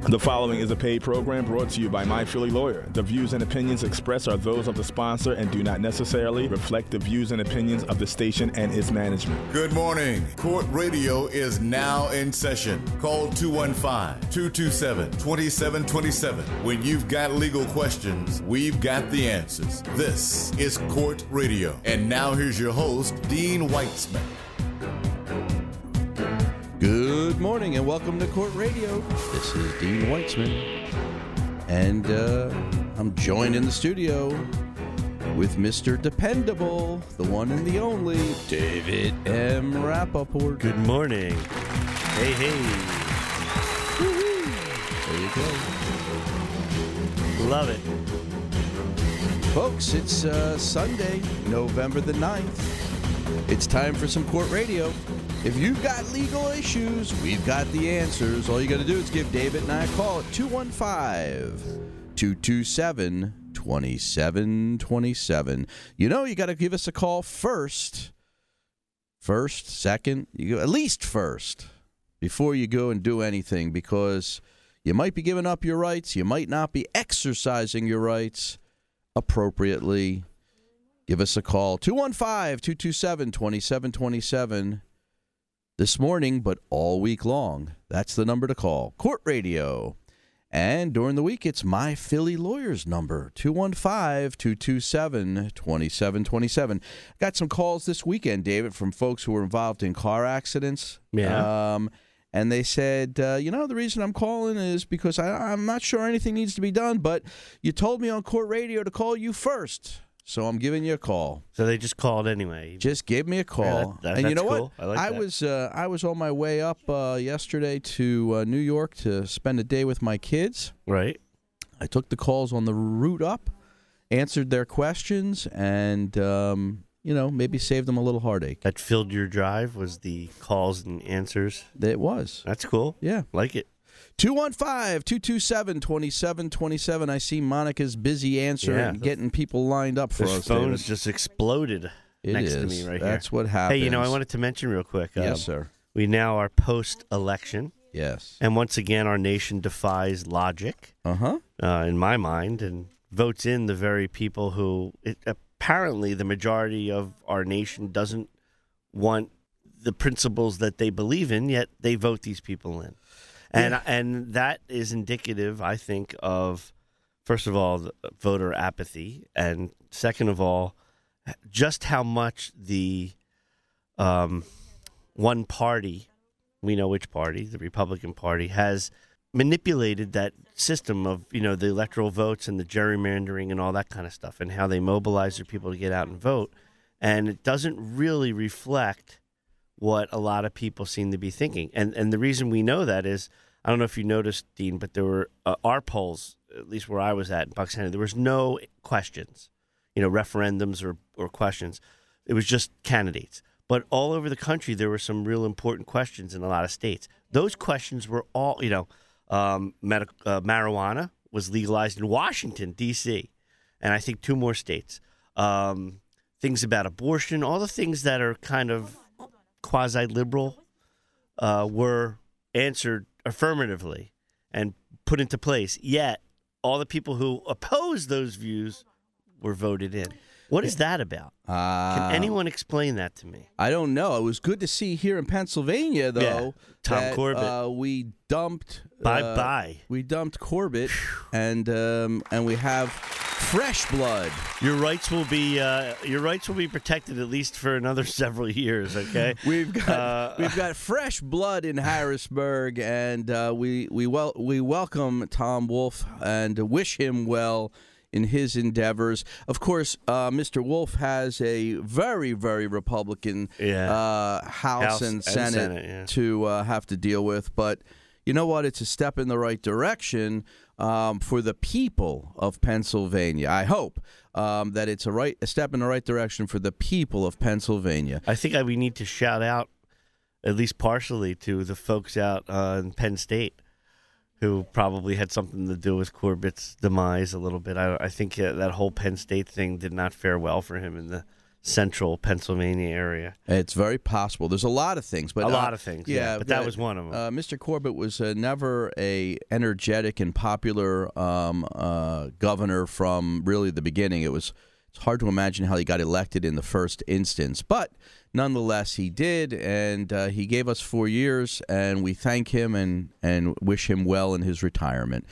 The following is a paid program brought to you by My Philly Lawyer. The views and opinions expressed are those of the sponsor and do not necessarily reflect the views and opinions of the station and its management. Good morning. Court Radio is now in session. Call 215-227-2727. When you've got legal questions, we've got the answers. This is Court Radio. And now here's your host, Dean Weitzman. Good morning and welcome to Court Radio. This is Dean Weitzman, and I'm joined in the studio with Mr. Dependable, the one and the only, David M. Rappaport. Good morning. Hey, hey. Woo-hoo. There you go. Love it. Folks, it's Sunday, November the 9th. It's time for some Court Radio. If you've got legal issues, we've got the answers. All you got to do is give David and I a call at 215-227-2727. You know, you got to give us a call first, second, you go at least first, before you go and do anything, because you might be giving up your rights. You might not be exercising your rights appropriately. Give us a call, 215-227-2727. This morning, but all week long. That's the number to call. Court Radio. And during the week, it's My Philly Lawyer's number, 215-227-2727. Got some calls this weekend, David, from folks who were involved in car accidents. Yeah. And they said, the reason I'm calling is because I'm not sure anything needs to be done, but you told me on Court Radio to call you first. So I'm giving you a call. So they just called anyway. Just give me a call. Yeah, and you know cool. what? I like that. I was on my way up yesterday to New York to spend a day with my kids. Right. I took the calls on the route up, answered their questions, and maybe saved them a little heartache. That filled your drive was the calls and answers. It was. That's cool. Yeah. Like it. 215-227-2727. I see Monica's busy answering, getting people lined up for us. This phone's just exploded next to me right here. That's what happens. Hey, I wanted to mention real quick. Yes, sir. We now are post-election. Yes. And once again, our nation defies logic, in my mind, and votes in the very people who apparently the majority of our nation doesn't want the principles that they believe in, yet they vote these people in. And that is indicative, I think, of, first of all, the voter apathy, and second of all, just how much the one party, we know which party, the Republican Party, has manipulated that system of, the electoral votes and the gerrymandering and all that kind of stuff, and how they mobilize their people to get out and vote. And it doesn't really reflect what a lot of people seem to be thinking. And the reason we know that is, I don't know if you noticed, Dean, but there were our polls, at least where I was at in Bucks County, there was no questions, referendums or questions. It was just candidates. But all over the country, there were some real important questions in a lot of states. Those questions were all, marijuana was legalized in Washington, D.C., and I think 2 more states. Things about abortion, all the things that are kind of quasi-liberal were answered affirmatively and put into place, yet all the people who oppose those views were voted in. What is that about? Can anyone explain that to me? I don't know. It was good to see here in Pennsylvania, though. Tom Corbett. We dumped. Bye. We dumped Corbett, and we have fresh blood. Your rights will be protected at least for another several years. Okay. We've got fresh blood in Harrisburg, and we welcome Tom Wolf and wish him well in his endeavors. Of course, Mr. Wolf has a very, very Republican House and Senate to have to deal with. But you know what? It's a step in the right direction for the people of Pennsylvania. I hope that it's a step in the right direction for the people of Pennsylvania. I think we need to shout out, at least partially, to the folks out in Penn State who probably had something to do with Corbett's demise a little bit. I think that whole Penn State thing did not fare well for him in the central Pennsylvania area. It's very possible. There's a lot of things, but A lot of things, yeah, but that was one of them. Mr. Corbett was never a energetic and popular governor from really the beginning. It's hard to imagine how he got elected in the first instance, but nonetheless, he did, and he gave us 4 years, and we thank him and wish him well in his retirement.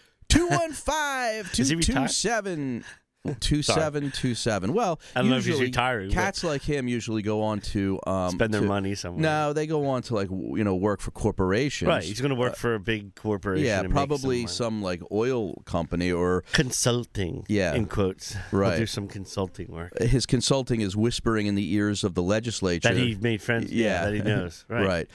215-227. 2727. Well, I don't know if he's usually retiring. Cats like him usually go on to spend their money somewhere. No, they go on to work for corporations. Right, he's going to work for a big corporation. Yeah, and probably make some like oil company or consulting. Yeah, in quotes. Right, he'll do some consulting work. His consulting is whispering in the ears of the legislature that he made friends. Yeah, that he knows. Right. Right.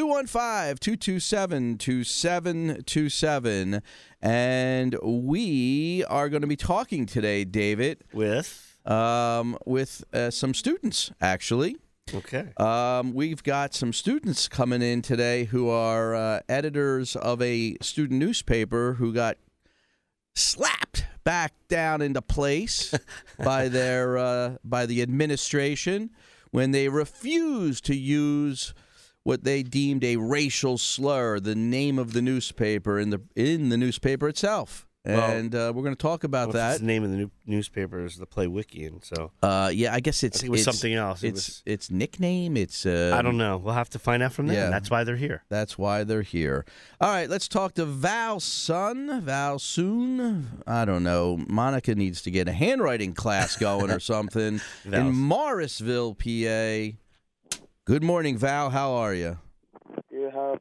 215-227-2727. And we are going to be talking today, David, with some students, actually. Okay. We've got some students coming in today who are editors of a student newspaper who got slapped back down into place by the administration when they refused to use what they deemed a racial slur, the name of the newspaper in the newspaper itself. And we're going to talk about that. The name of the newspaper is the Playwickian. So I guess it was something else. It's nickname. It's I don't know. We'll have to find out from them. Yeah. That's why they're here. That's why they're here. All right, let's talk to Val Soon. I don't know. Monica needs to get a handwriting class going or something in Morrisville, PA. Good morning, Val. How are you? Yeah.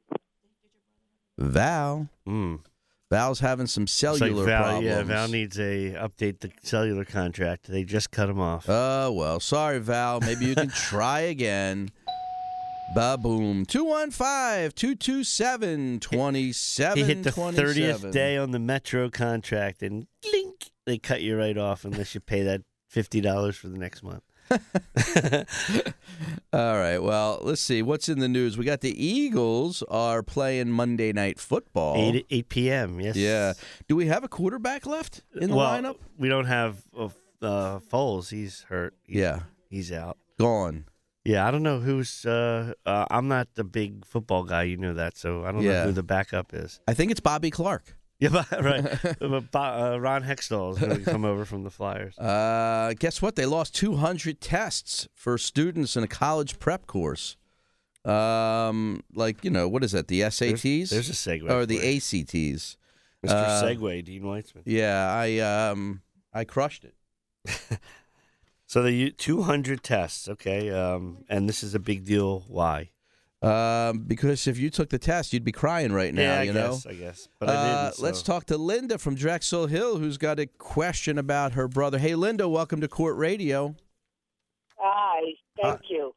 Val. Val's having some cellular problems. Yeah, Val needs update the cellular contract. They just cut him off. Oh, well, sorry, Val. Maybe you can try again. Ba-boom. 215-227-2727. He hit the 30th day on the Metro contract, and blink, they cut you right off unless you pay that $50 for the next month. All right, well, let's see. What's in the news? We got the Eagles are playing Monday Night Football. 8 p.m., yes. Yeah. Do we have a quarterback left in the lineup? We don't have Foles. He's hurt. He's out. Gone. Yeah, I don't know who's I'm not the big football guy, you know that, so I don't know who the backup is. I think it's Bobby Clark. Yeah, right. Ron Hextall is going to come over from the Flyers. Guess what? They lost 200 tests for students in a college prep course. What is that? The SATs? There's a segue. Or the ACTs. Mr. Segway, Dean Weitzman. Yeah, I crushed it. So they 200 tests, okay, and this is a big deal. Why? Because if you took the test, you'd be crying right now, I guess. But I didn't. So. Let's talk to Linda from Drexel Hill, who's got a question about her brother. Hey, Linda, welcome to Court Radio. Hi, thank you.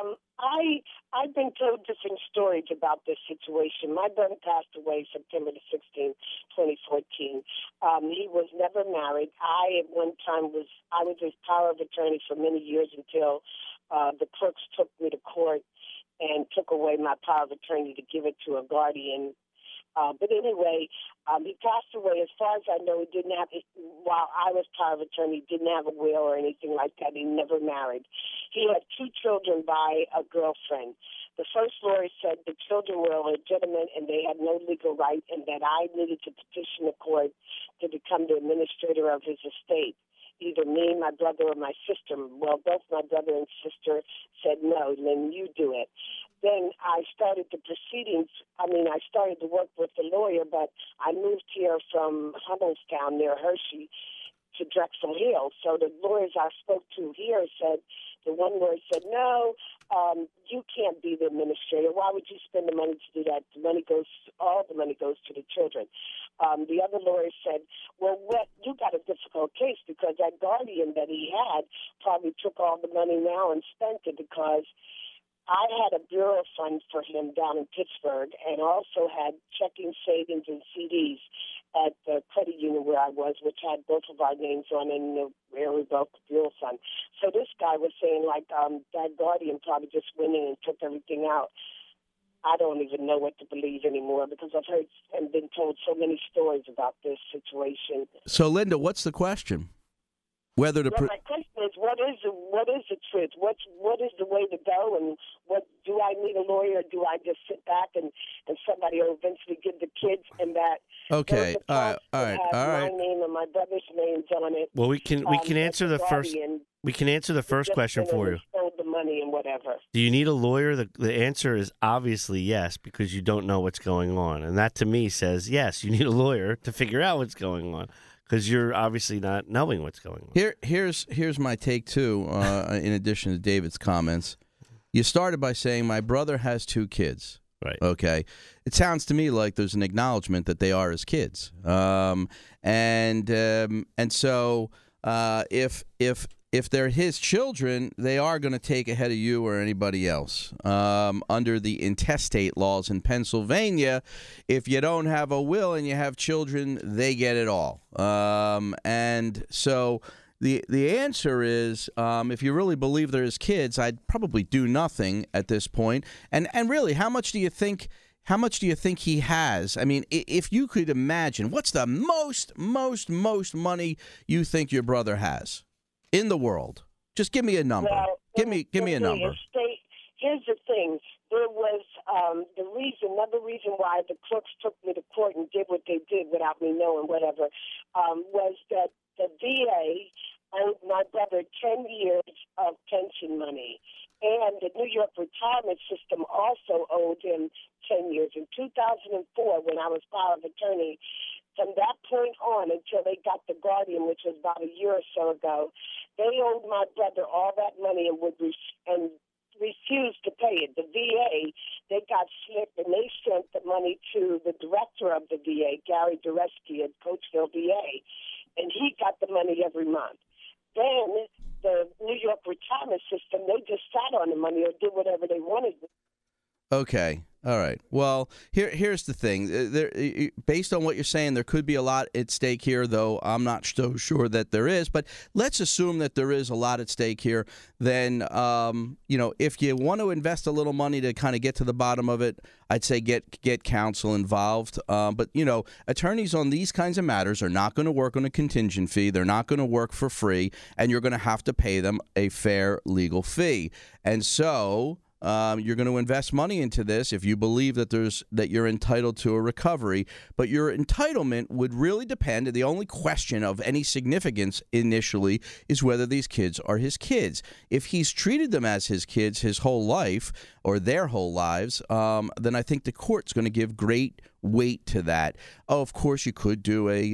I've been told different stories about this situation. My brother passed away September the 16th, 2014. He was never married. I, at one time, was his power of attorney for many years until the clerks took me to court and took away my power of attorney to give it to a guardian. But anyway, he passed away. As far as I know, he didn't have, while I was power of attorney, he didn't have a will or anything like that. He never married. He had 2 children by a girlfriend. The first lawyer said the children were illegitimate and they had no legal right, and that I needed to petition the court to become the administrator of his estate. Either me, my brother, or my sister. Well, both my brother and sister said no, then you do it. Then I started the proceedings. I started to work with the lawyer, but I moved here from Hummelstown near Hershey to Drexel Hill. So the lawyers I spoke to here said, the one lawyer said, no, you can't be the administrator. Why would you spend the money to do that? All the money goes to the children. The other lawyer said, well, you got a difficult case because that guardian that he had probably took all the money now and spent it, because I had a bureau fund for him down in Pittsburgh and also had checking, savings, and CDs at the credit union where I was, which had both of our names on it, and where we both the bureau fund. So this guy was saying, that guardian probably just went in and took everything out. I don't even know what to believe anymore, because I've heard and been told so many stories about this situation. So, Linda, what's the question? My question is, what is the truth? What is the way to go? And what do I need a lawyer? Or do I just sit back and somebody will eventually give the kids and that? Okay, all right. My name and my brother's names on it. Well, we can answer the first. We can answer the first question for you. Stole the money and whatever. Do you need a lawyer? The answer is obviously yes, because you don't know what's going on, and that to me says yes. You need a lawyer to figure out what's going on, because you're obviously not knowing what's going on. Here's my take too. In addition to David's comments, you started by saying my brother has 2 kids. Right. Okay. It sounds to me like there's an acknowledgement that they are his kids. And so if they're his children, they are going to take ahead of you or anybody else. Under the intestate laws in Pennsylvania, if you don't have a will and you have children, they get it all. And so the answer is, if you really believe they're his kids, I'd probably do nothing at this point. And really, how much do you think he has? I mean, if you could imagine, what's the most money you think your brother has in the world? Just give me a number. Well, give me a number. Here's the thing. There was another reason why the crooks took me to court and did what they did without me knowing, whatever, was that the VA owed my brother 10 years of pension money. And the New York retirement system also owed him 10 years. In 2004, when I was power of attorney, from that point on until they got the Guardian, which was about a year or so ago, they owed my brother all that money and refused to pay it. The VA, they got slick and they sent the money to the director of the VA, Gary Dureski at Coachville, VA, and he got the money every month. Then the New York retirement system, they just sat on the money or did whatever they wanted. Okay. All right. Well, here's the thing. Based on what you're saying, there could be a lot at stake here, though I'm not so sure that there is. But let's assume that there is a lot at stake here. Then, if you want to invest a little money to kind of get to the bottom of it, I'd say get counsel involved. But, attorneys on these kinds of matters are not going to work on a contingent fee. They're not going to work for free, and you're going to have to pay them a fair legal fee. And so you're going to invest money into this if you believe that you're entitled to a recovery, but your entitlement would really depend. The only question of any significance initially is whether these kids are his kids. If he's treated them as his kids his whole life or their whole lives, then I think the court's going to give great weight to that. Oh, of course, you could do a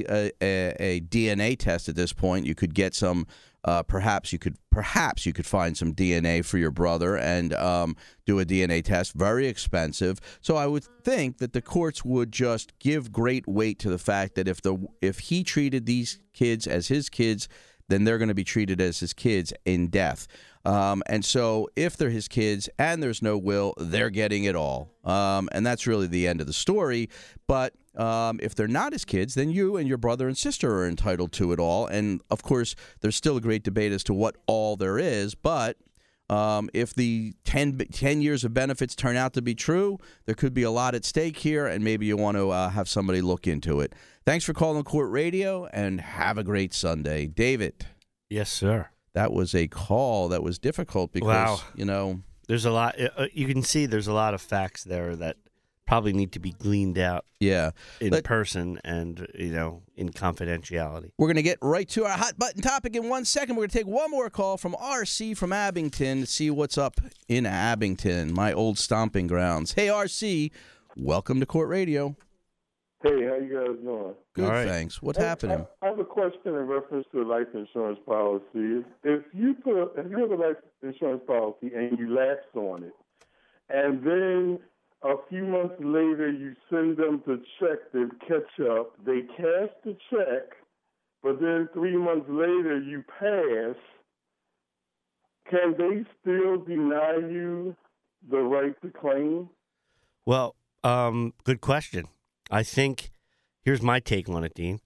DNA test at this point. You could get some. Perhaps you could find some DNA for your brother and do a DNA test. Very expensive. So I would think that the courts would just give great weight to the fact that if he treated these kids as his kids, then they're going to be treated as his kids in death. And so if they're his kids and there's no will, they're getting it all. And that's really the end of the story. But if they're not his kids, then you and your brother and sister are entitled to it all. And, of course, there's still a great debate as to what all there is. But if the 10 years of benefits turn out to be true, there could be a lot at stake here, and maybe you want to have somebody look into it. Thanks for calling Court Radio, and have a great Sunday. David. Yes, sir. That was a call that was difficult because, there's a lot. You can see there's a lot of facts there that probably need to be gleaned out in person and, in confidentiality. We're going to get right to our hot button topic in 1 second. We're going to take one more call from RC from Abington to see what's up in Abington, my old stomping grounds. Hey, RC, welcome to Court Radio. Hey, how you guys doing? Good, right. Thanks. What's happening? I have a question in reference to a life insurance policy. If you have a life insurance policy and you lapse on it, and then a few months later you send them to check to catch up, they cash the check, but then 3 months later you pass, can they still deny you the right to claim? Well, good question. I think here's my take on it, Dean.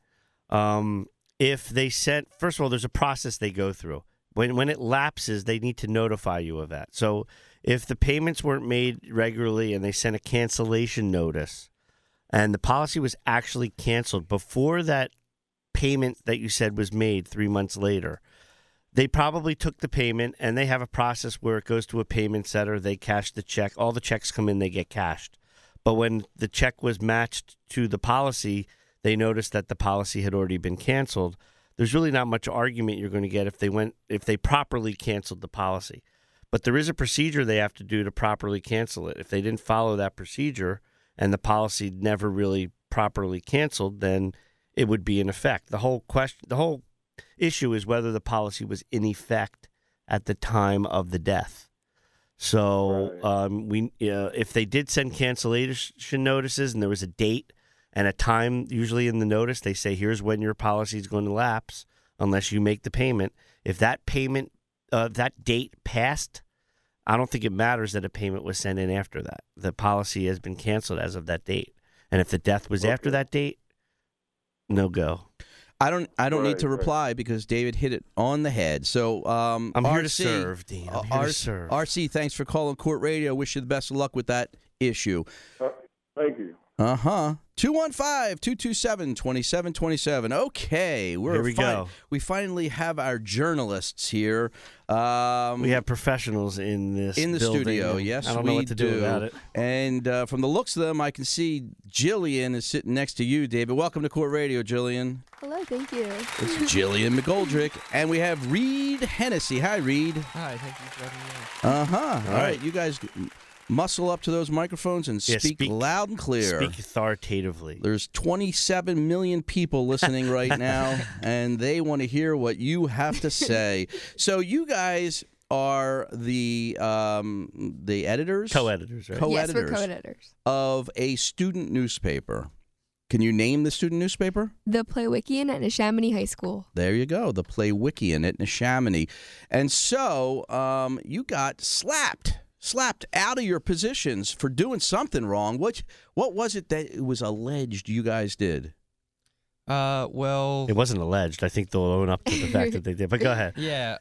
If they sent, first of all, there's a process they go through. When it lapses, they need to notify you of that. So if the payments weren't made regularly and they sent a cancellation notice and the policy was actually canceled before that payment that you said was made 3 months later, They probably took the payment, and they have a process where it goes to a payment center. They cash the check. All the checks come in, they get cashed. But when the check was matched to the policy, they noticed that the policy had already been canceled. There's really not much argument you're going to get if they properly canceled the policy. But there is a procedure they have to do to properly cancel it. If they didn't follow that procedure and the policy never really properly canceled, then it would be in effect. The whole issue is whether the policy was in effect at the time of the death. So if they did send cancellation notices and there was a date and a time, usually in the notice, they say, here's when your policy is going to lapse unless you make the payment. If that payment, that date passed, I don't think it matters that a payment was sent in after that. The policy has been canceled as of that date. And if the death was after that date, no go. I don't need to reply because David hit it on the head. So I'm here to serve, Dean. I'm here to serve. RC, thanks for calling Court Radio. Wish you the best of luck with that issue. Thank you. 215-227-2727. Okay, here we go. We finally have our journalists here. We have professionals in this in the building. studio. Yes, I don't know what to do about it. And from the looks of them, I can see Jillian is sitting next to you, David. Welcome to Court Radio, Jillian. Hello, thank you. It's Jillian McGoldrick, and we have Reed Hennessy. Hi, Reed. Hi, thank you for having me on. All right, you guys muscle up to those microphones and speak loud and clear. Speak authoritatively. There's 27 million people listening right now, and they want to hear what you have to say. So you guys are the editors? Co-editors, right? Co-editors, yes, we're co-editors. Of a student newspaper. Can you name the student newspaper? The Playwickian at Neshaminy High School. There you go, the Playwickian at Neshaminy. And so you got slapped out of your positions for doing something wrong. What was it that it was alleged you guys did? Well, it wasn't alleged. I think they'll own up to the fact that they did. But go ahead. Yeah.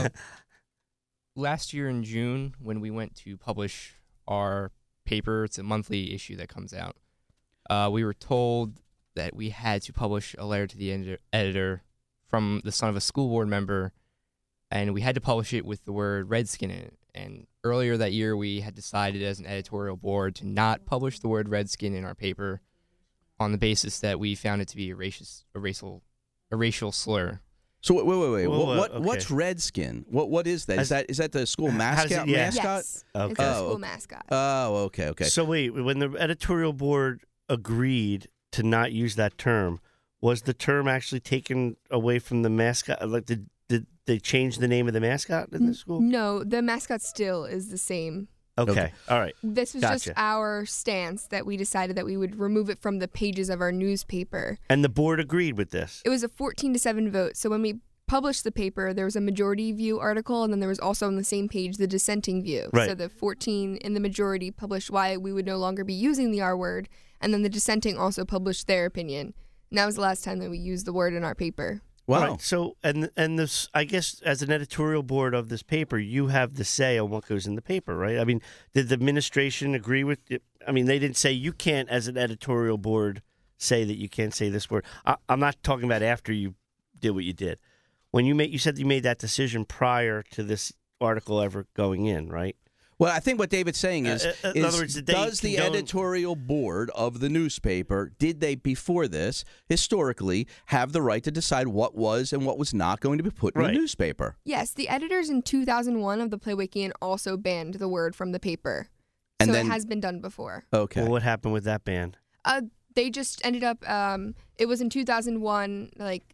Last year in June, when we went to publish our paper, it's a monthly issue that comes out. We were told that we had to publish a letter to the editor from the son of a school board member, and we had to publish it with the word Redskin in it. And earlier that year, we had decided as an editorial board to not publish the word Redskin in our paper on the basis that we found it to be a racial slur. So wait. Okay. What's Redskin? What is that? Is that the school mascot? Yes, Okay. it's a school mascot. Oh, okay. So wait, when the editorial board agreed to not use that term, was the term actually taken away from the mascot? Like, did they change the name of the mascot in the school? No, the mascot still is the same. Okay. All right. This was just our stance that we decided that we would remove it from the pages of our newspaper. And the board agreed with this? It was a 14-7 vote. So when we published the paper, there was a majority view article, and then there was also on the same page the dissenting view. Right. So the 14 in the majority published why we would no longer be using the R word, and then the dissenting also published their opinion. And that was the last time that we used the word in our paper. Wow. Right. So, and this, I guess, as an editorial board of this paper, you have the say on what goes in the paper, right? I mean, did the administration agree with it? I mean, they didn't say you can't, as an editorial board, say that you can't say this word. I'm not talking about after you did what you did. When you said you made that decision prior to this article ever going in, right? Well, I think what David's saying is, in other words, does the editorial board of the newspaper, did they, before this, historically, have the right to decide what was and what was not going to be put in the newspaper? Yes, the editors in 2001 of the Playwickian also banned the word from the paper. And so then, it has been done before. Okay. Well, what happened with that ban? They just ended up, it was in 2001,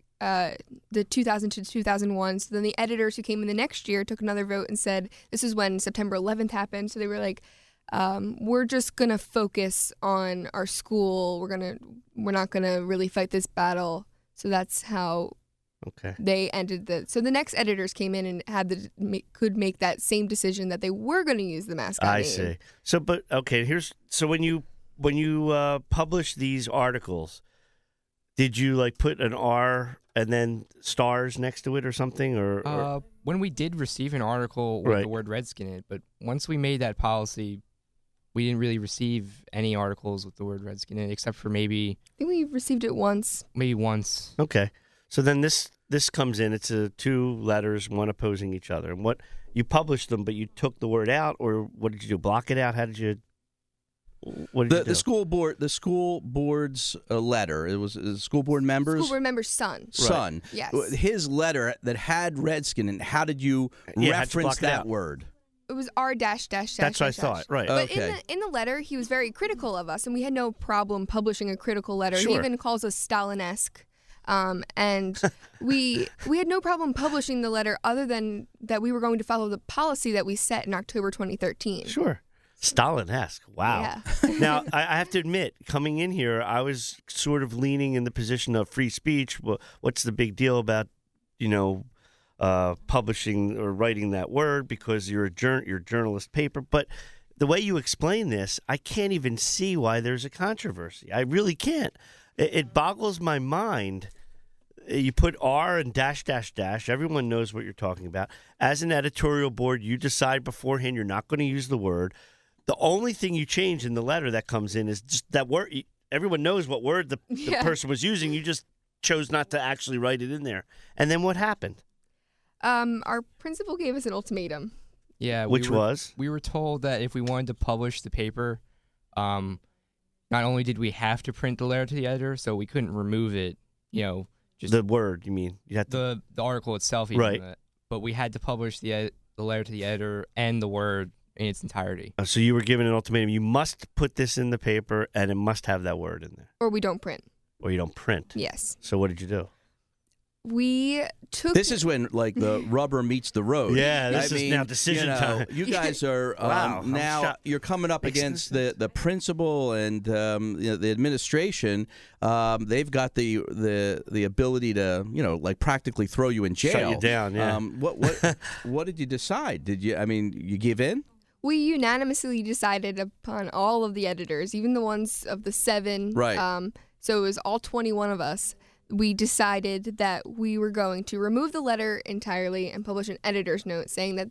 the 2000 to 2001. So then the editors who came in the next year took another vote and said, this is when September 11th happened. So they were like, we're just going to focus on our school. We're not going to really fight this battle. So that's how they ended so the next editors came in and could make that same decision that they were going to use the mascot name. See. So, but okay, so when you publish these articles, did you put an R and then stars next to it or something? Or when we did receive an article with the word Redskin in it, but once we made that policy, we didn't really receive any articles with the word Redskin in it, except for maybe... I think we received it once. Maybe once. Okay. So then this comes in. It's two letters, one opposing each other. And what you published them, but you took the word out, or what did you do? Block it out? How did you? What did you do? The school board's letter. It was the school board members. School board member's son. Son. Yes. His letter that had Redskin. And how did you reference that word? It was R dash dash dash. That's what I thought. Right. But Okay. in the letter, he was very critical of us, and we had no problem publishing a critical letter. He Sure. even calls us Stalin-esque. And we had no problem publishing the letter, other than that we were going to follow the policy that we set in October 2013. Sure. Stalin-esque. Wow. Yeah. Now, I have to admit, coming in here, I was sort of leaning in the position of free speech. Well, what's the big deal about, publishing or writing that word because you're a journalist paper? But the way you explain this, I can't even see why there's a controversy. I really can't. It boggles my mind. You put R and dash, dash, dash. Everyone knows what you're talking about. As an editorial board, you decide beforehand you're not going to use the word. The only thing you change in the letter that comes in is just that word. Everyone knows what word the person was using. You just chose not to actually write it in there. And then what happened? Our principal gave us an ultimatum. Yeah, Which was? We were told that if we wanted to publish the paper, not only did we have to print the letter to the editor, so we couldn't remove it, just The word, you mean? You had to, the article itself, even, Right. But we had to publish the letter to the editor and the word in its entirety. so you were given an ultimatum. You must put this in the paper, and it must have that word in there, Or we don't print. or you don't print. Yes. So what did you do? We took... This is when the rubber meets the road. Yeah, this is now decision time. You guys are Wow, I'm now shocked. you're coming up Makes against the principal and the administration. They've got the ability to practically throw you in jail. Shut you down, yeah. What did you decide? Did you you give in? We unanimously decided upon all of the editors, even the ones of the 7. Right. So it was all 21 of us. We decided that we were going to remove the letter entirely and publish an editor's note saying that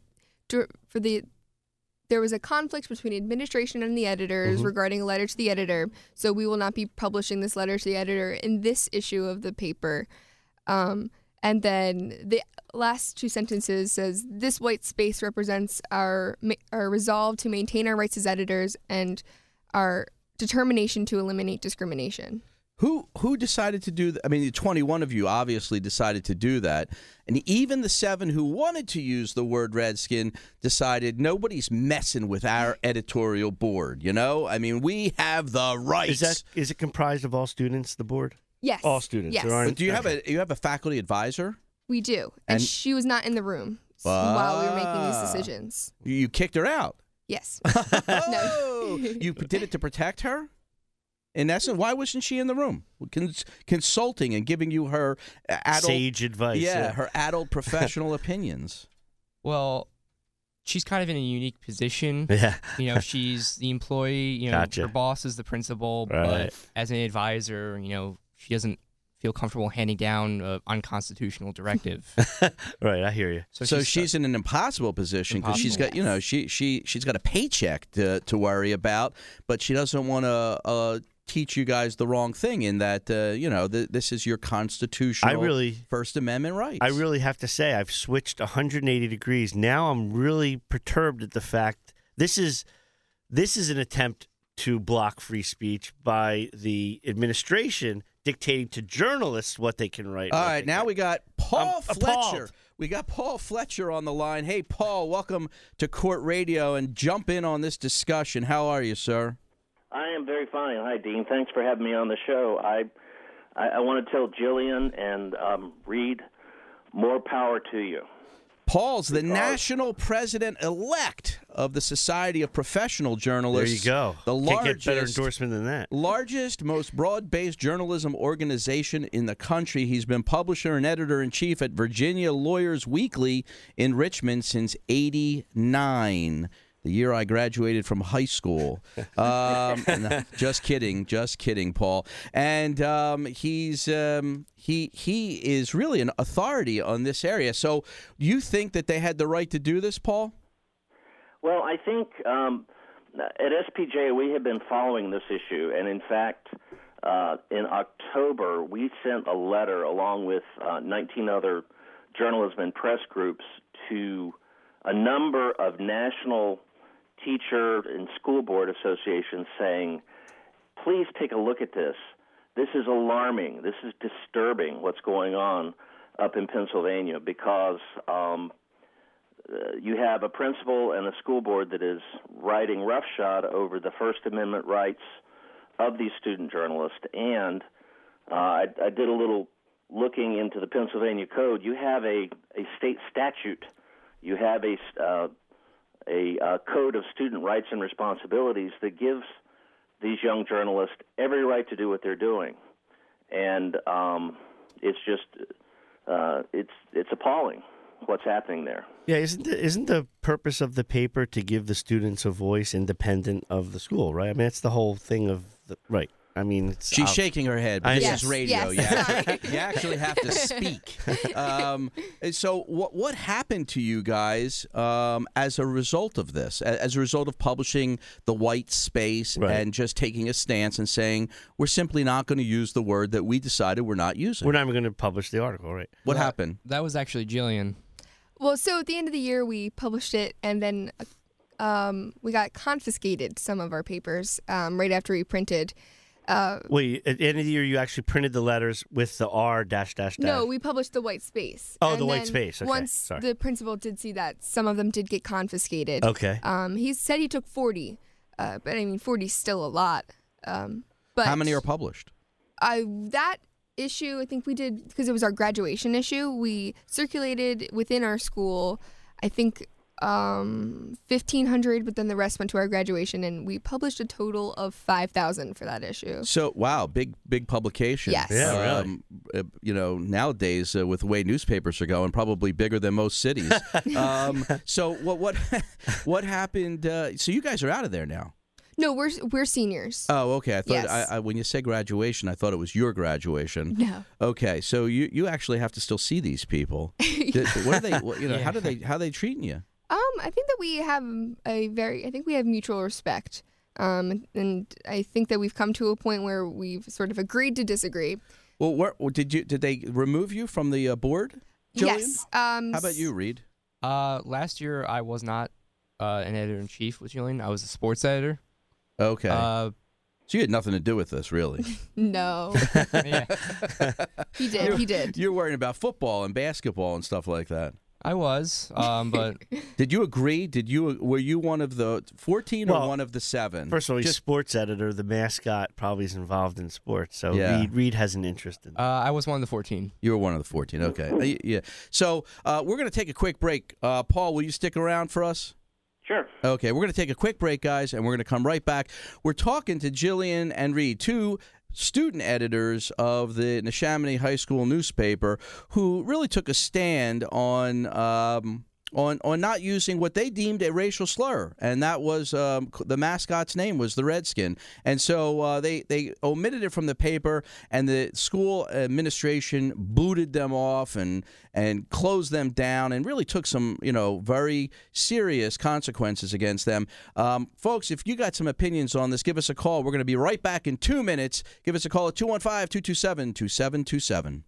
there was a conflict between administration and the editors regarding a letter to the editor, so we will not be publishing this letter to the editor in this issue of the paper. And then the last 2 sentences says, this white space represents our resolve to maintain our rights as editors and our determination to eliminate discrimination. Who decided to do that? I mean, the 21 of you obviously decided to do that. And even the 7 who wanted to use the word Redskin decided nobody's messing with our editorial board, I mean, we have the rights. Is it comprised of all students, the board? Yes. All students. Yes. There aren't, But do you have a faculty advisor? We do. And she was not in the room while we were making these decisions. You kicked her out. Yes. Oh, you did it to protect her? In essence, why wasn't she in the room consulting and giving you her adult sage advice? Yeah, her adult professional opinions. Well, she's kind of in a unique position. Yeah. She's the employee. Gotcha. Her boss is the principal, Right. but as an advisor, she doesn't feel comfortable handing down an unconstitutional directive. Right, I hear you. So she's in an impossible position because she's got, she's got a paycheck to worry about, but she doesn't want to teach you guys the wrong thing in that, this is your constitutional First Amendment rights. I really have to say I've switched 180 degrees. Now I'm really perturbed at the fact this is an attempt to block free speech by the administration dictating to journalists what they can write. All right, now we got Paul Fletcher. Appalled. We got Paul Fletcher on the line. Hey, Paul, welcome to Court Radio and jump in on this discussion. How are you, sir? I am very fine. Hi, Dean. Thanks for having me on the show. I want to tell Jillian and Reed, more power to you. Paul's the national president-elect of the Society of Professional Journalists. There you go. The Can't get better endorsement than that. Largest, most broad-based journalism organization in the country. He's been publisher and editor-in-chief at Virginia Lawyers Weekly in Richmond since '89. The year I graduated from high school. No, just kidding, Paul. And he is really an authority on this area. So you think that they had the right to do this, Paul? Well, I think at SPJ we have been following this issue, and in fact, in October, we sent a letter along with 19 other journalism and press groups to a number of national teacher and school board associations saying, please take a look at this. This is alarming. This is disturbing what's going on up in Pennsylvania, because you have a principal and a school board that is riding roughshod over the First Amendment rights of these student journalists. And I did a little looking into the Pennsylvania Code. You have a state statute. You have a code of student rights and responsibilities that gives these young journalists every right to do what they're doing. And it's just it's appalling what's happening there. Yeah, isn't the purpose of the paper to give the students a voice independent of the school, right? I mean, that's the whole thing of right. I mean, she's shaking her head. But this is radio. Yes. You actually have to speak. So what happened to you guys as a result of this, as a result of publishing The White Space and just taking a stance and saying, we're simply not going to use the word that we decided we're not using? We're not even going to publish the article, right? What happened? That was actually Jillian. Well, so at the end of the year, we published it, and then we got confiscated some of our papers right after we printed. Wait, at the end of the year, you actually printed the letters with the R -- No, we published The White Space. Oh, and The White Space. Okay. Once the principal did see that, some of them did get confiscated. Okay. He said he took 40, but I mean, 40 is still a lot. But how many are published? That issue, I think we did, because it was our graduation issue, we circulated within our school, I think 1,500, but then the rest went to our graduation, and we published a total of 5,000 for that issue. So, wow, big publication. Yes. Yeah, really. Nowadays, with the way newspapers are going, probably bigger than most cities. So what happened? So you guys are out of there now. No, we're seniors. Oh, okay. I thought Yes. when you said graduation, I thought it was your graduation. No. Okay, so you actually have to still see these people. What are they? How are they treating you? I think that we have we have mutual respect. And I think that we've come to a point where we've sort of agreed to disagree. Well, did they remove you from the board, Jillian? Yes. How about you, Reed? Last year, I was not an editor-in-chief with Jillian. I was a sports editor. Okay. So you had nothing to do with this, really. No. He did. You're worrying about football and basketball and stuff like that. I was, but did you agree? Were you one of the 14 or one of the 7? First of all, he's sports editor. The mascot probably is involved in sports, so Reed has an interest in that. I was one of the 14. You were one of the 14. Okay. Yeah. So we're going to take a quick break. Paul, will you stick around for us? Sure. Okay, we're going to take a quick break, guys, and we're going to come right back. We're talking to Jillian and Reed, 2 student editors of the Neshaminy High School newspaper, who really took a stand on not using what they deemed a racial slur, and that was the mascot's name was the Redskin, and so they omitted it from the paper, and the school administration booted them off and closed them down, and really took some very serious consequences against them. Folks, if you got some opinions on this, give us a call. We're going to be right back in 2 minutes. Give us a call at 215-227-2727.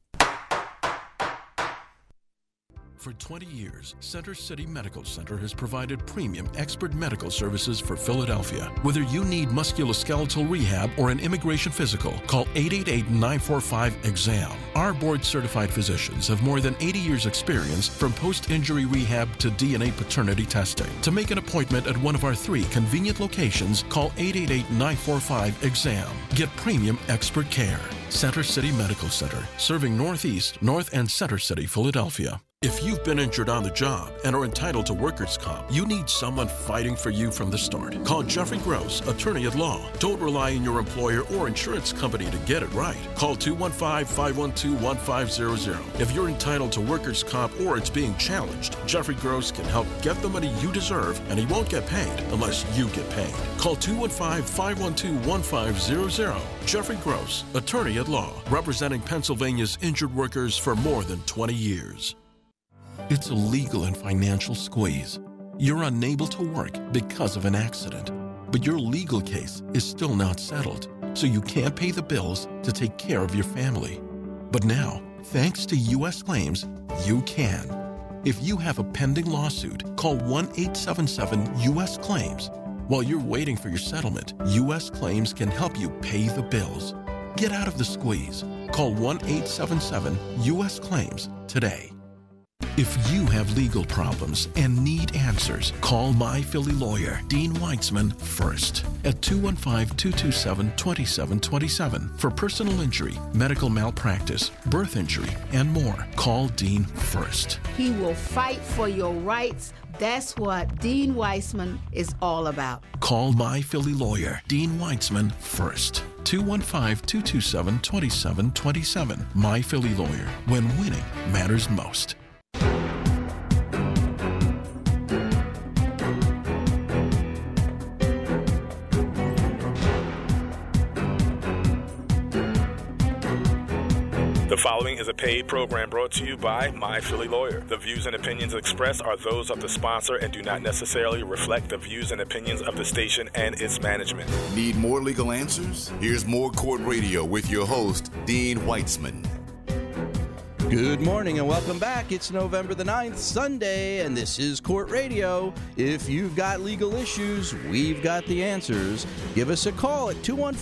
For 20 years, Center City Medical Center has provided premium expert medical services for Philadelphia. Whether you need musculoskeletal rehab or an immigration physical, call 888-945-EXAM. Our board-certified physicians have more than 80 years' experience from post-injury rehab to DNA paternity testing. To make an appointment at one of our 3 convenient locations, call 888-945-EXAM. Get premium expert care. Center City Medical Center, serving Northeast, North, and Center City, Philadelphia. If you've been injured on the job and are entitled to workers' comp, you need someone fighting for you from the start. Call Jeffrey Gross, attorney at law. Don't rely on your employer or insurance company to get it right. Call 215-512-1500. If you're entitled to workers' comp or it's being challenged, Jeffrey Gross can help get the money you deserve, and he won't get paid unless you get paid. Call 215-512-1500. Jeffrey Gross, attorney at law, representing Pennsylvania's injured workers for more than 20 years. It's a legal and financial squeeze. You're unable to work because of an accident, but your legal case is still not settled. so you can't pay the bills to take care of your family. But now, thanks to U.S. Claims, you can. If you have a pending lawsuit, call 1-877-US-CLAIMS. While you're waiting for your settlement, U.S. Claims can help you pay the bills. Get out of the squeeze. Call 1-877-US-CLAIMS today. If you have legal problems and need answers, call My Philly lawyer, Dean Weitzman, first at 215-227-2727 for personal injury, medical malpractice, birth injury, and more. Call Dean first. He will fight for your rights. That's what Dean Weitzman is all about. Call My Philly lawyer, Dean Weitzman, first. 215-227-2727. My Philly lawyer, when winning matters most. The following is a paid program brought to you by My Philly Lawyer. The views and opinions expressed are those of the sponsor and do not necessarily reflect the views and opinions of the station and its management. Need more legal answers? Here's more Court Radio with your host, Dean Weitzman. Good morning and welcome back. It's November the 9th, Sunday, and this is Court Radio. If you've got legal issues, we've got the answers. Give us a call at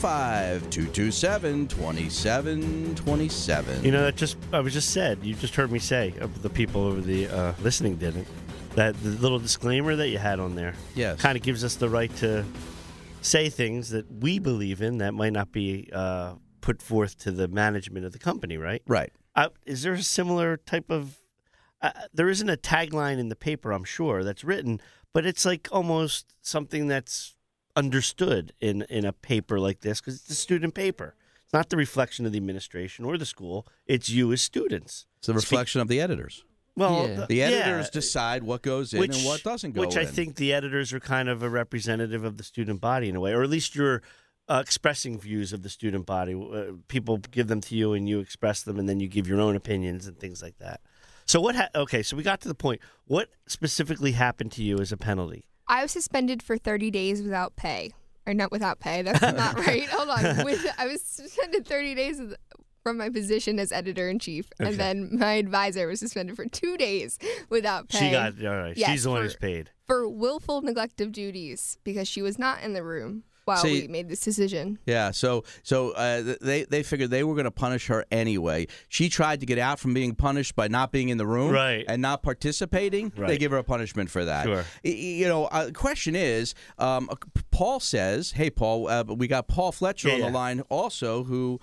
215-227-2727. You know, I was just said, you just heard me say, the people over the listening didn't, that the little disclaimer that you had on there kind of gives us the right to say things that we believe in that might not be put forth to the management of the company, right? Right. Is there a similar type of there isn't a tagline in the paper, I'm sure, that's written, but it's like almost something that's understood in a paper like this because it's a student paper. It's not the reflection of the administration or the school. It's you as students. It's the reflection of the editors. Well, the editors decide what goes in and what doesn't go in. Which I think the editors are kind of a representative of the student body in a way, or at least you're expressing views of the student body. People give them to you and you express them and then you give your own opinions and things like that. So so we got to the point. What specifically happened to you as a penalty? I was suspended for 30 days without pay. Or not without pay. That's not right. Hold on. I was suspended 30 days from my position as editor-in-chief. Okay. And then my advisor was suspended for 2 days without pay. She got, all right. Yes, she's the one who's paid. For willful neglect of duties because she was not in the room while we made this decision. Yeah, so they figured they were going to punish her anyway. She tried to get out from being punished by not being in the room and not participating. Right. They give her a punishment for that. Sure. You know, the question is, Paul says, hey, Paul, we got Paul Fletcher on the line also who,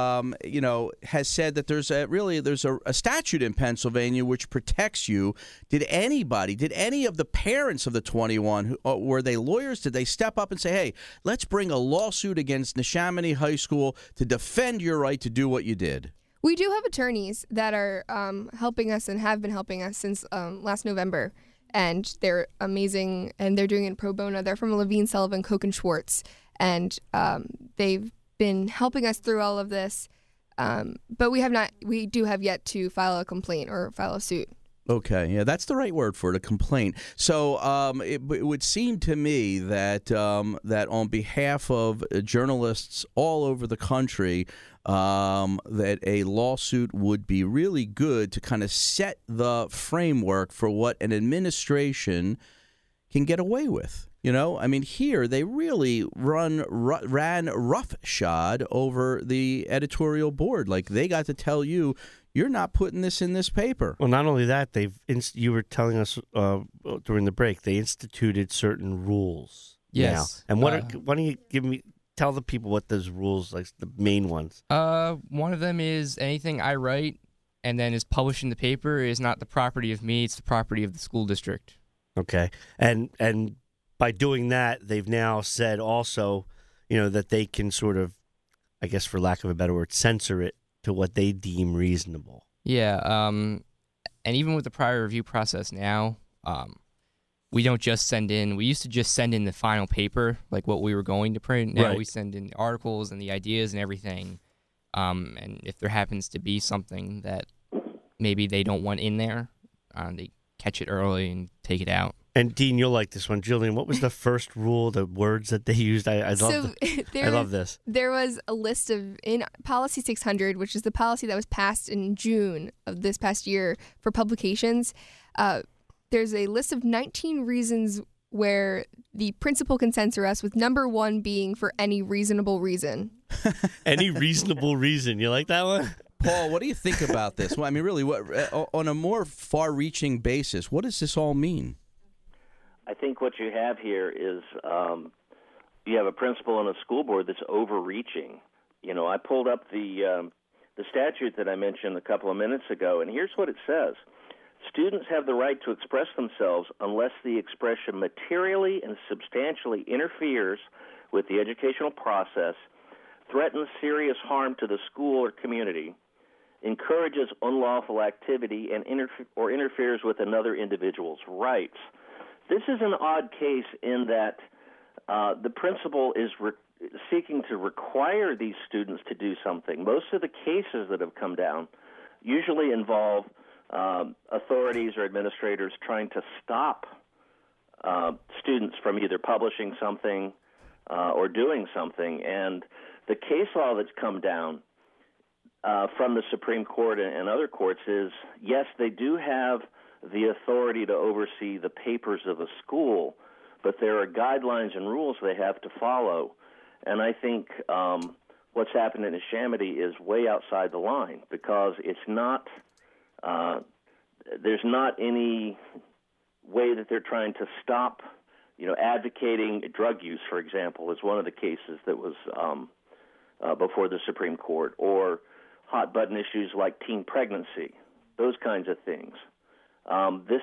has said that there's a statute in Pennsylvania which protects you. Did any of the parents of the 21, were they lawyers? Did they step up and say, hey, let's bring a lawsuit against Neshaminy High School to defend your right to do what you did? We do have attorneys that are helping us and have been helping us since last November, and they're amazing, and they're doing it pro bono. They're from Levine, Sullivan, Koch & Schwartz, and they've been helping us through all of this, but we do have yet to file a complaint or file a suit. Okay, yeah, that's the right word for it, a complaint. So it would seem to me that that on behalf of journalists all over the country, that a lawsuit would be really good to kind of set the framework for what an administration can get away with. You know, I mean, here they really ran roughshod over the editorial board. Like they got to tell you, you're not putting this in this paper. Well, not only that, you were telling us during the break, they instituted certain rules. Yes. Now. And why don't you tell the people what those rules, like the main ones? One of them is anything I write and then is published in the paper is not the property of me, it's the property of the school district. Okay. And by doing that, they've now said also, that they can sort of, I guess for lack of a better word, censor it to what they deem reasonable. Yeah, and even with the prior review process now, we don't just send in, we used to just send in the final paper, like what we were going to print. Now we send in the articles and the ideas and everything. And if there happens to be something that maybe they don't want in there, they catch it early and take it out. And Dean, you'll like this one. Jillian, what was the first rule, the words that they used? I love this. There was a list in Policy 600, which is the policy that was passed in June of this past year for publications. There's a list of 19 reasons where the principal can censor us, with number 1 being for any reasonable reason. Any reasonable reason. You like that one? Paul, what do you think about this? Well, I mean, really, on a more far-reaching basis, what does this all mean? I think what you have here is you have a principal and a school board that's overreaching. You know, I pulled up the statute that I mentioned a couple of minutes ago, and here's what it says. Students have the right to express themselves unless the expression materially and substantially interferes with the educational process, threatens serious harm to the school or community, encourages unlawful activity, and interferes with another individual's rights. This is an odd case in that the principal is seeking to require these students to do something. Most of the cases that have come down usually involve authorities or administrators trying to stop students from either publishing something or doing something. And the case law that's come down from the Supreme Court and other courts is, yes, they do have the authority to oversee the papers of a school, but there are guidelines and rules they have to follow. And I think what's happened in Neshaminy is way outside the line, because it's not there's not any way that they're trying to stop, advocating drug use, for example, is one of the cases that was before the Supreme Court, or hot button issues like teen pregnancy, those kinds of things. This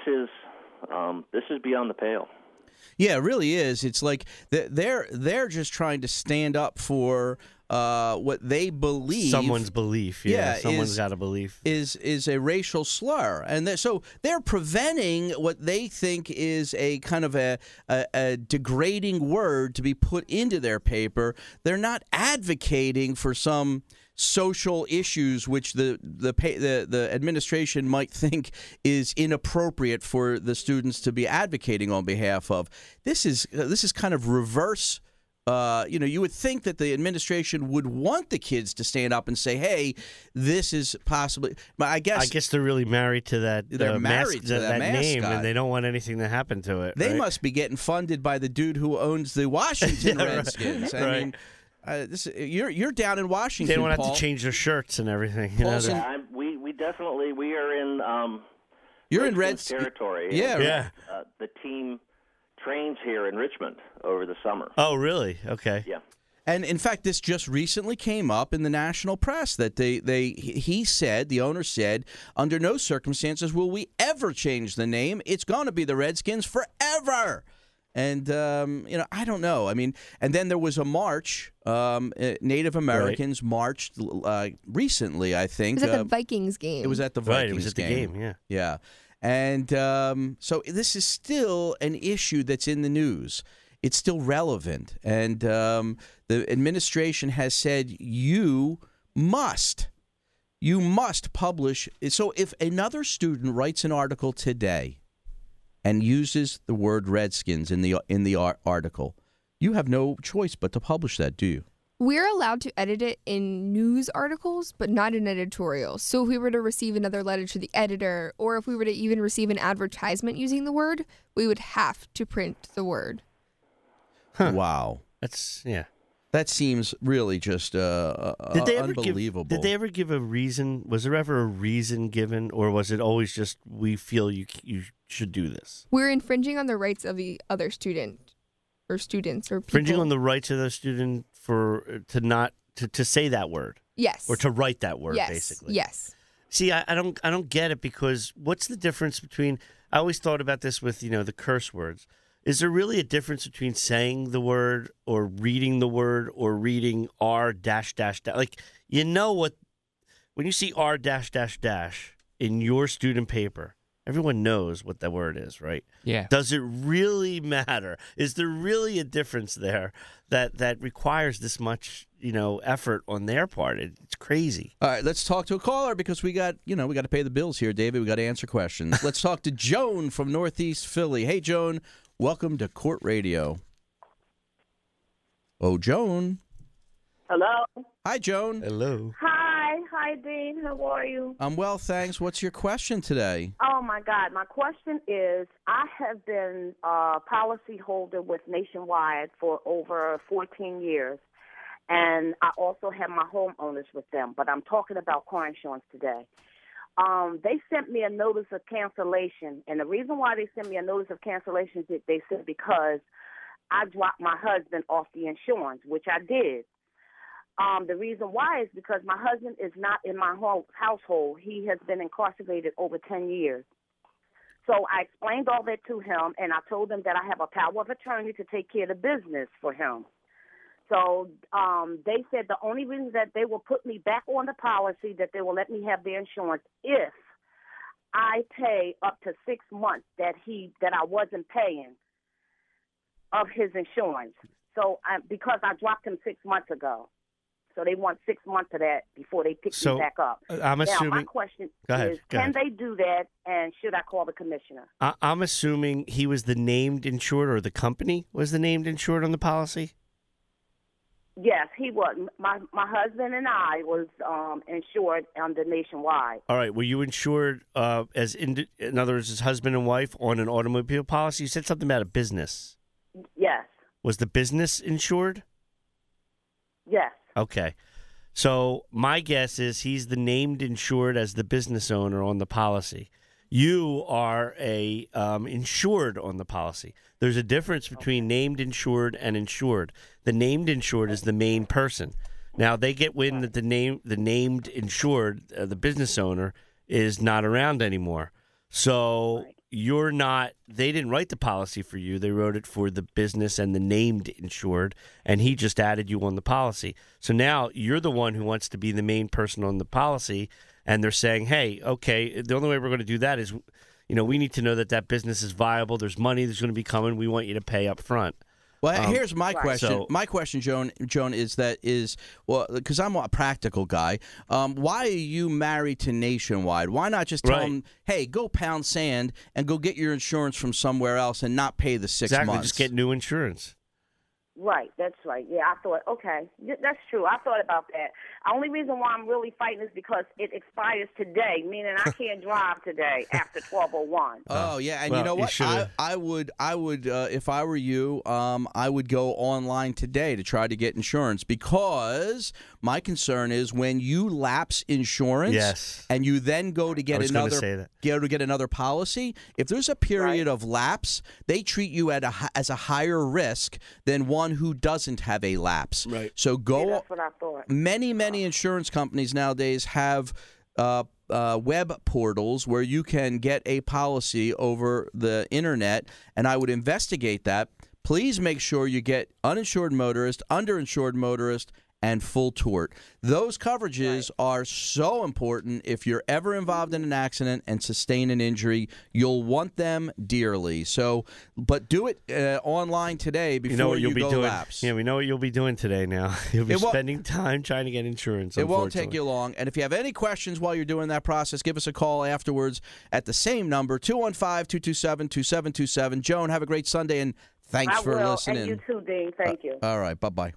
is beyond the pale. Yeah, it really is. It's like they're just trying to stand up for what they believe. Someone's belief. Yeah, someone's got a belief. Is a racial slur. And so they're preventing what they think is a kind of a degrading word to be put into their paper. They're not advocating for some social issues which the administration might think is inappropriate for the students to be advocating on behalf of. This is kind of reverse. You would think that the administration would want the kids to stand up and say, "Hey, this is possibly." I guess they're really married to that. They're married to that name, and they don't want anything to happen to it. They right? must be getting funded by the dude who owns the Washington Redskins. Right. I mean. You're down in Washington. They don't Paul. have to change their shirts and everything. We are in. You're in Redskins territory. Yeah. The team trains here in Richmond over the summer. Oh, really? Okay. Yeah. And in fact, this just recently came up in the national press that the owner said, under no circumstances will we ever change the name. It's going to be the Redskins forever. And, I don't know. I mean, and then there was a march. Native Americans marched recently, I think. It was at the Vikings game. It was at the Vikings game. Right, it was at the game, yeah. Yeah. And so this is still an issue that's in the news. It's still relevant. And the administration has said you must publish. So if another student writes an article today and uses the word Redskins in the article, you have no choice but to publish that, do you? We're allowed to edit it in news articles, but not in editorials. So if we were to receive another letter to the editor, or if we were to even receive an advertisement using the word, we would have to print the word. Huh. Wow. That seems really just unbelievable. Did they ever give a reason? Was there ever a reason given, or was it always just, we feel you should do this? We're infringing on the rights of the other student or students or people. Infringing on the rights of the student to say that word. Yes. Or to write that word, yes. basically. Yes. See, I don't get it, because what's the difference between, I always thought about this with, the curse words. Is there really a difference between saying the word or reading the word or reading R dash dash dash? Like, what, when you see R dash dash dash in your student paper, Everyone knows what that word is, right? Yeah. Does it really matter? Is there really a difference there that requires this much, effort on their part? It's crazy. All right, let's talk to a caller because we got to pay the bills here, David. We got to answer questions. Let's talk to Joan from Northeast Philly. Hey, Joan, welcome to Court Radio. Oh, Joan. Hello. Hi, Joan. Hello. Hi, Dean. How are you? I'm well, thanks. What's your question today? Oh, my God. My question is, I have been a policy holder with Nationwide for over 14 years, and I also have my homeowners with them, but I'm talking about car insurance today. They sent me a notice of cancellation, and the reason why they sent me a notice of cancellation is they said because I dropped my husband off the insurance, which I did. The reason why is because my husband is not in my household. He has been incarcerated over 10 years. So I explained all that to him, and I told him that I have a power of attorney to take care of the business for him. So they said the only reason that they will put me back on the policy, that they will let me have their insurance if I pay up to 6 months that I wasn't paying of his insurance. So because I dropped him 6 months ago. So they want 6 months of that before they pick me back up. I'm assuming. Now, my question is, can they do that, and should I call the commissioner? I'm assuming he was the named insured, or the company was the named insured on the policy? Yes, he was. My husband and I was insured under Nationwide. All right. Were you insured in other words, as husband and wife on an automobile policy? You said something about a business. Yes. Was the business insured? Yes. Okay. So my guess is he's the named insured as the business owner on the policy. You are insured on the policy. There's a difference between named insured and insured. The named insured is the main person. Now they get wind that the named insured, the business owner, is not around anymore. So you're not. They didn't write the policy for you. They wrote it for the business and the named insured, and he just added you on the policy. So now you're the one who wants to be the main person on the policy, and they're saying, "Hey, okay, the only way we're going to do that is, we need to know that business is viable. There's money that's going to be coming. We want you to pay up front." Well, here's my question. So, my question, Joan, is because I'm a practical guy. Why are you married to Nationwide? Why not just tell them, hey, go pound sand and go get your insurance from somewhere else and not pay the 6 months? Exactly, just get new insurance. Right, that's right. Yeah, I thought, okay, that's true. I thought about that. The only reason why I'm really fighting is because it expires today, meaning I can't drive today after 12:01. Oh yeah, and you know what? I would, if I were you, I would go online today to try to get insurance, because my concern is when you lapse insurance, and you then go to get another policy. If there's a period of lapse, they treat you as a higher risk than one who doesn't have a lapse. Right. So that's what I thought. Many insurance companies nowadays have web portals where you can get a policy over the internet, and I would investigate that. Please make sure you get uninsured motorist, underinsured motorist, and full tort. Those coverages are so important. If you're ever involved in an accident and sustain an injury, you'll want them dearly. So, but do it online today before you go lapse. Yeah, we know what you'll be doing today now. You'll be spending time trying to get insurance. It won't take you long. And if you have any questions while you're doing that process, give us a call afterwards at the same number, 215-227-2727. Joan, have a great Sunday, and thanks for listening. And you too, Dean. Thank you. All right, bye-bye.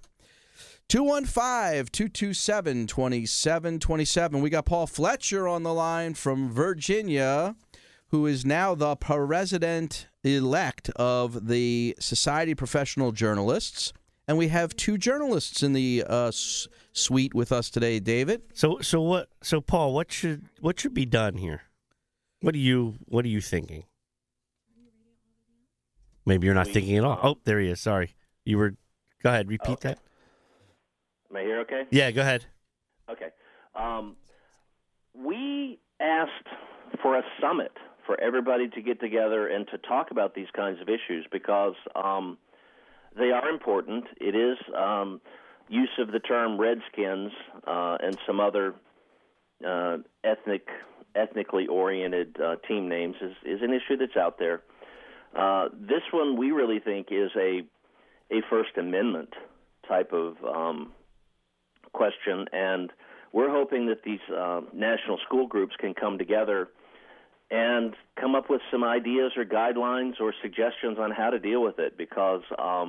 215-227-2727. We got Paul Fletcher on the line from Virginia, who is now the president-elect of the Society of Professional Journalists. And we have two journalists in the suite with us today, David. So Paul, what should be done here? What are you thinking? Maybe you're not thinking at all. Oh, there he is. Sorry. Go ahead, repeat that. Am I here okay? Yeah, go ahead. Okay. We asked for a summit for everybody to get together and to talk about these kinds of issues because they are important. It is use of the term Redskins and some other ethnic ethnically oriented team names is an issue that's out there. This one we really think is a First Amendment type of question, and we're hoping that these national school groups can come together and come up with some ideas or guidelines or suggestions on how to deal with it, because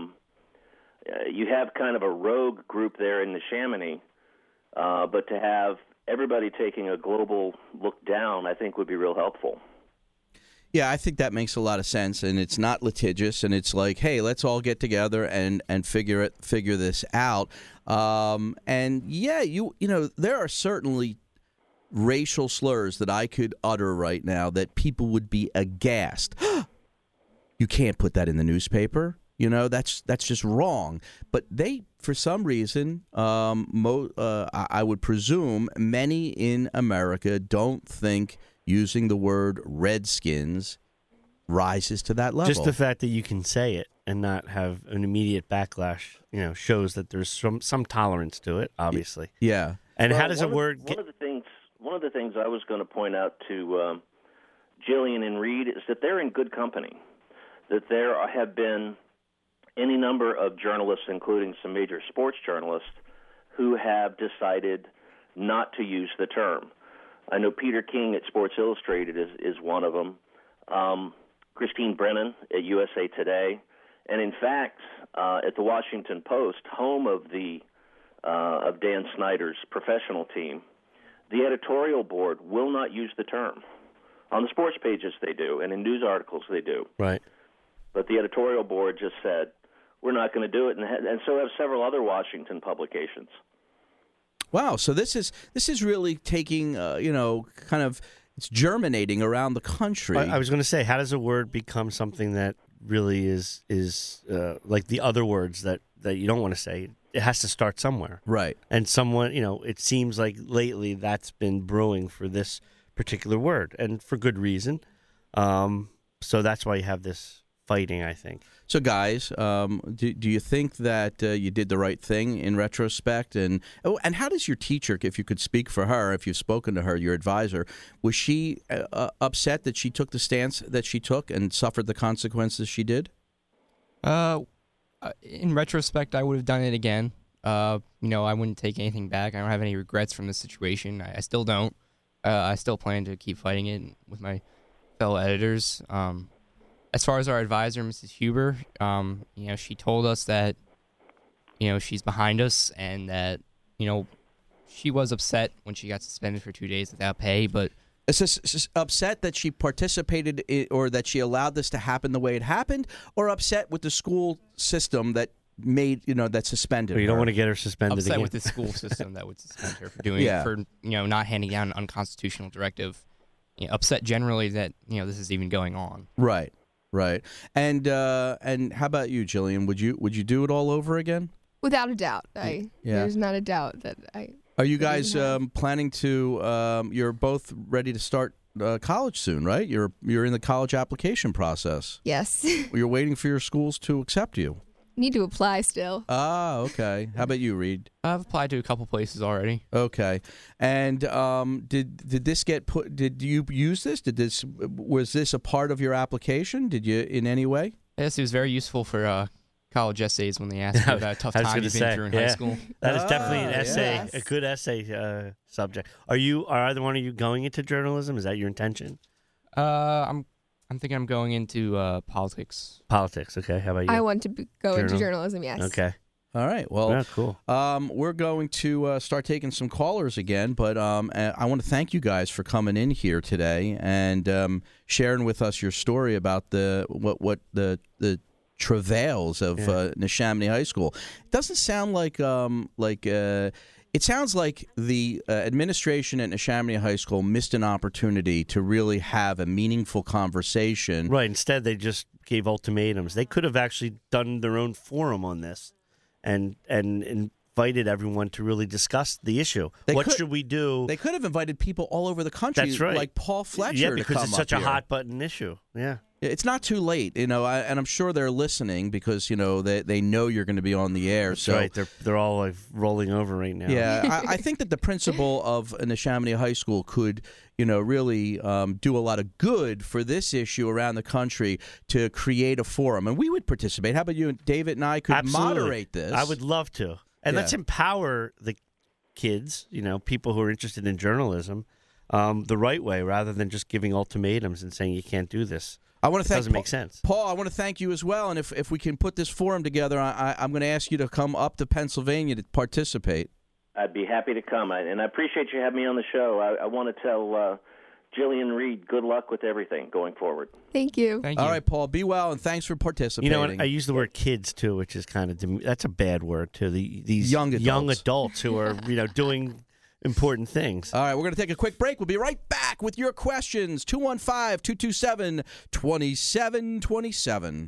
you have kind of a rogue group there in Neshaminy, but to have everybody taking a global look down, I think would be real helpful. Yeah, I think that makes a lot of sense, and it's not litigious, and it's like, hey, let's all get together and figure this out. And yeah, you know, there are certainly racial slurs that I could utter right now that people would be aghast. You can't put that in the newspaper. You know, that's just wrong. But they, for some reason, I would presume many in America don't think using the word Redskins rises to that level. Just the fact that you can say it and not have an immediate backlash, you know, shows that there's some tolerance to it, obviously. Yeah. And how does a word get... One of the things I was going to point out to Jillian and Reed is that they're in good company, that there have been any number of journalists, including some major sports journalists, who have decided not to use the term. I know Peter King at Sports Illustrated is one of them, Christine Brennan at USA Today, and in fact, at the Washington Post, home of Dan Snyder's professional team, the editorial board will not use the term. On the sports pages they do, and in news articles they do. Right. But the editorial board just said, we're not going to do it, and so have several other Washington publications. Wow, so this is really taking, kind of, it's germinating around the country. I was going to say, how does a word become something that really is like the other words that you don't want to say? It has to start somewhere. Right. And someone, it seems like lately that's been brewing for this particular word, and for good reason. So that's why you have this fighting, I think. So, guys, do you think that you did the right thing in retrospect? And how does your teacher, if you could speak for her, if you've spoken to her, your advisor, was she upset that she took the stance that she took and suffered the consequences she did? In retrospect, I would have done it again. I wouldn't take anything back. I don't have any regrets from this situation. I still don't. I still plan to keep fighting it with my fellow editors. As far as our advisor, Mrs. Huber, she told us that, she's behind us and that, she was upset when she got suspended for 2 days without pay, but... Is upset that she participated or that she allowed this to happen the way it happened, or upset with the school system that made, that suspended her? You don't want to get her suspended upset again. With the school system that would suspend her for doing it, for, not handing down an unconstitutional directive. Upset generally that, this is even going on. Right. Right. And how about you, Jillian? Would you do it all over again? Without a doubt. There's not a doubt that I... Are you guys planning to? You're both ready to start college soon, right? You're in the college application process. Yes. You're waiting for your schools to accept you. Need to apply still. Ah, okay. How about you, Reed? I've applied to a couple places already. Okay. And did this get put? Did you use this? Was this a part of your application? Did you in any way? Yes, it was very useful for college essays when they asked me about a tough time you've been through in high school. That is definitely an essay, a good essay subject. Are either one of you going into journalism? Is that your intention? I'm thinking I'm going into politics. Politics, okay. How about you? I want to go into journalism, yes. Okay. All right. Well, cool. We're going to start taking some callers again, but I want to thank you guys for coming in here today and sharing with us your story about the travails of Neshaminy High School. It doesn't sound like it sounds like the administration at Neshaminy High School missed an opportunity to really have a meaningful conversation. Right. Instead, they just gave ultimatums. They could have actually done their own forum on this and invited everyone to really discuss the issue. What should we do? They could have invited people all over the country, That's right. like Paul Fletcher, yeah, because to come it's such up a here. hot button issue. Yeah. It's not too late, and I'm sure they're listening because they know you're going to be on the air. That's so right. They're all like rolling over right now. Yeah, I think that the principal of Neshaminy High School could really do a lot of good for this issue around the country to create a forum, and we would participate. How about you, David, and I could Absolutely. moderate this? I would love to, and let's empower the kids, people who are interested in journalism, the right way, rather than just giving ultimatums and saying you can't do this. I want to thank doesn't make sense. Paul, I want to thank you as well. And if we can put this forum together, I'm going to ask you to come up to Pennsylvania to participate. I'd be happy to come, and I appreciate you having me on the show. I want to tell Jillian Reed good luck with everything going forward. Thank you. All right, Paul, be well, and thanks for participating. I use the word kids, too, which is kind of that's a bad word, too. These young adults who are doing important things. All right, we're going to take a quick break. We'll be right back with your questions. 215-227-2727.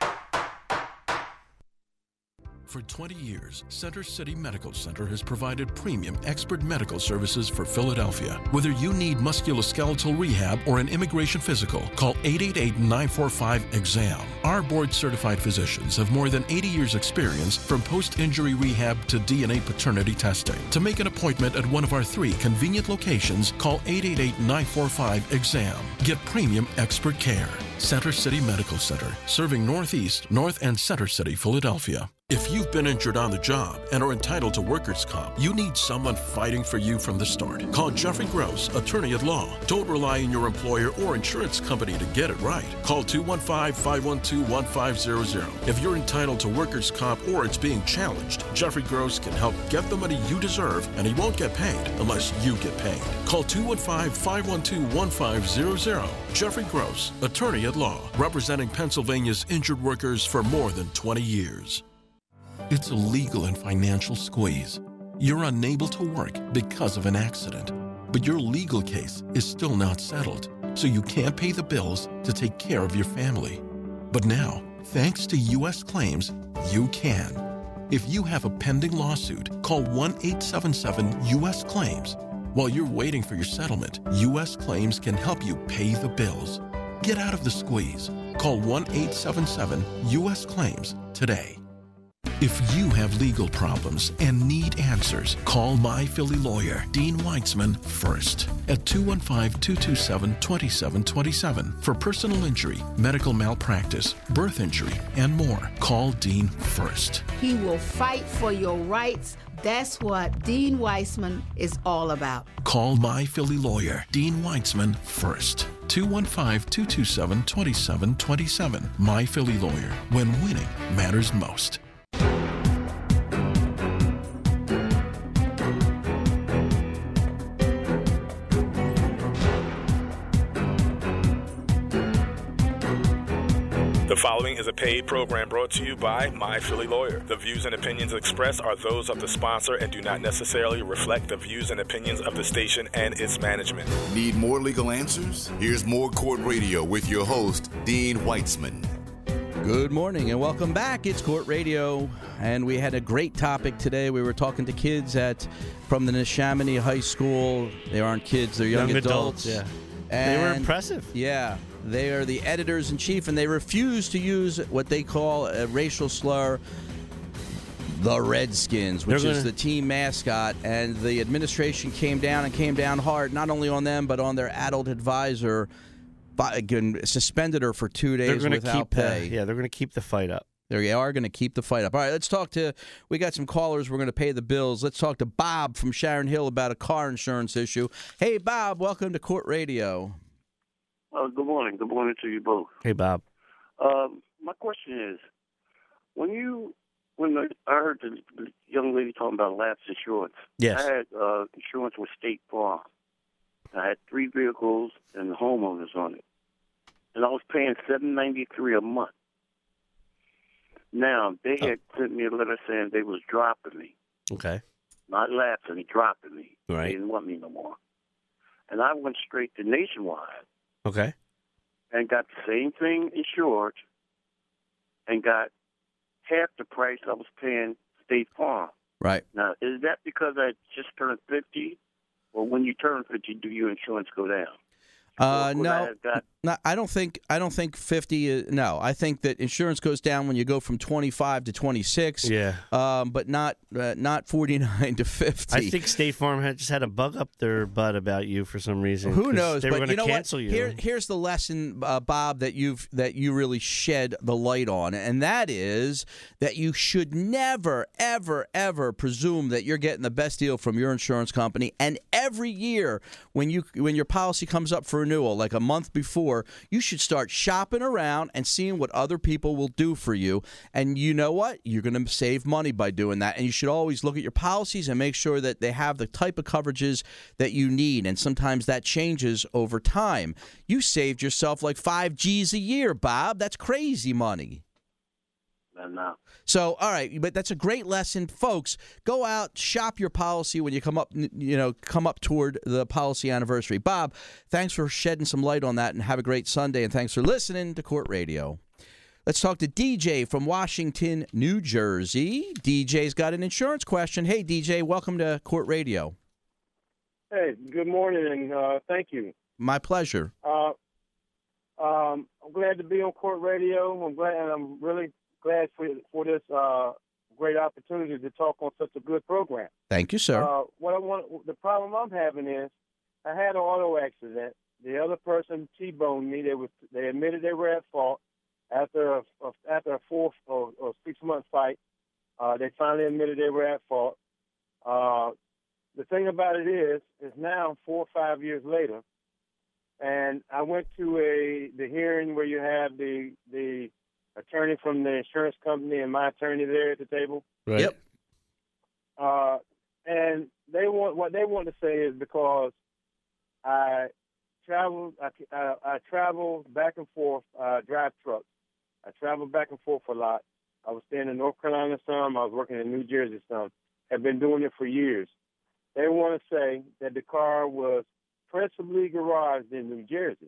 For 20 years, Center City Medical Center has provided premium expert medical services for Philadelphia. Whether you need musculoskeletal rehab or an immigration physical, call 888-945-EXAM. Our board-certified physicians have more than 80 years' experience from post-injury rehab to DNA paternity testing. To make an appointment at one of our 3 convenient locations, call 888-945-EXAM. Get premium expert care. Center City Medical Center, serving Northeast, North, and Center City, Philadelphia. If you've been injured on the job and are entitled to workers' comp, you need someone fighting for you from the start. Call Jeffrey Gross, attorney at law. Don't rely on your employer or insurance company to get it right. Call 215-512-1500. If you're entitled to workers' comp or it's being challenged, Jeffrey Gross can help get the money you deserve, and he won't get paid unless you get paid. Call 215-512-1500. Jeffrey Gross, attorney at law, representing Pennsylvania's injured workers for more than 20 years. It's a legal and financial squeeze. You're unable to work because of an accident, but your legal case is still not settled, so you can't pay the bills to take care of your family. But now, thanks to U.S. Claims, you can. If you have a pending lawsuit, call 1-877-US-CLAIMS. While you're waiting for your settlement, U.S. Claims can help you pay the bills. Get out of the squeeze. Call 1-877-US-CLAIMS today. If you have legal problems and need answers, call My Philly lawyer, Dean Weitzman, first at 215-227-2727 for personal injury, medical malpractice, birth injury, and more. Call Dean first. He will fight for your rights. That's what Dean Weitzman is all about. Call My Philly lawyer, Dean Weitzman, first. 215-227-2727. My Philly lawyer, when winning matters most. The following is a paid program brought to you by My Philly Lawyer. The views and opinions expressed are those of the sponsor and do not necessarily reflect the views and opinions of the station and its management. Need more legal answers? Here's more Court Radio with your host, Dean Weitzman. Good morning and welcome back. It's Court Radio, and we had a great topic today. We were talking to kids from the Neshaminy High School. They aren't kids, they're young adults. Yeah. And they were impressive. Yeah. They are the editors-in-chief, and they refuse to use what they call a racial slur, the Redskins, which is the team mascot. And the administration came down hard, not only on them, but on their adult advisor, suspended her for 2 days without pay. They're going to keep the fight up. They are going to keep the fight up. All right, we got some callers. We're going to pay the bills. Let's talk to Bob from Sharon Hill about a car insurance issue. Hey, Bob, welcome to Court Radio. Good morning. Good morning to you both. Hey, Bob. My question is, I heard the young lady talking about lapse insurance. Yes. I had insurance with State Farm. I had 3 vehicles and the homeowners on it, and I was paying $7.93 a month. Now they had sent me a letter saying they was dropping me. Okay. Not lapsing, dropping me. Right. They didn't want me no more. And I went straight to Nationwide. Okay. And got the same thing insured and got half the price I was paying State Farm. Right. Now, is that because I just turned 50? Or when you turn 50, do your insurance go down? No, I don't think 50. No, I think that insurance goes down when you go from 25 to 26. Yeah. But not 49 to 50. I think State Farm just had a bug up their butt about you for some reason. Who knows? They were But going you to know cancel what? you. Here's the lesson, Bob, that you really shed the light on, and that is that you should never, ever, ever presume that you're getting the best deal from your insurance company. And every year, when your policy comes up for renewal, like a month before, you should start shopping around and seeing what other people will do for you. And you know what? You're going to save money by doing that. And you should always look at your policies and make sure that they have the type of coverages that you need. And sometimes that changes over time. You saved yourself like $5,000 a year, Bob. That's crazy money. No. So, all right, but that's a great lesson, folks. Go out, shop your policy when you come up toward the policy anniversary. Bob, thanks for shedding some light on that, and have a great Sunday, and thanks for listening to Court Radio. Let's talk to DJ from Washington, New Jersey. DJ's got an insurance question. Hey, DJ, welcome to Court Radio. Hey, good morning, and thank you. My pleasure. I'm glad to be on Court Radio. I'm really glad for this great opportunity to talk on such a good program. Thank you, sir. The problem I'm having is I had an auto accident. The other person T-boned me. They admitted they were at fault after a 4 or 6 month fight. They finally admitted they were at fault. The thing about it is now 4 or 5 years later, and I went to the hearing where you have the attorney from the insurance company and my attorney there at the table. Right. Yep. And what they want to say is because I travel back and forth, drive trucks. I travel back and forth a lot. I was staying in North Carolina some. I was working in New Jersey some. Have been doing it for years. They want to say that the car was principally garaged in New Jersey.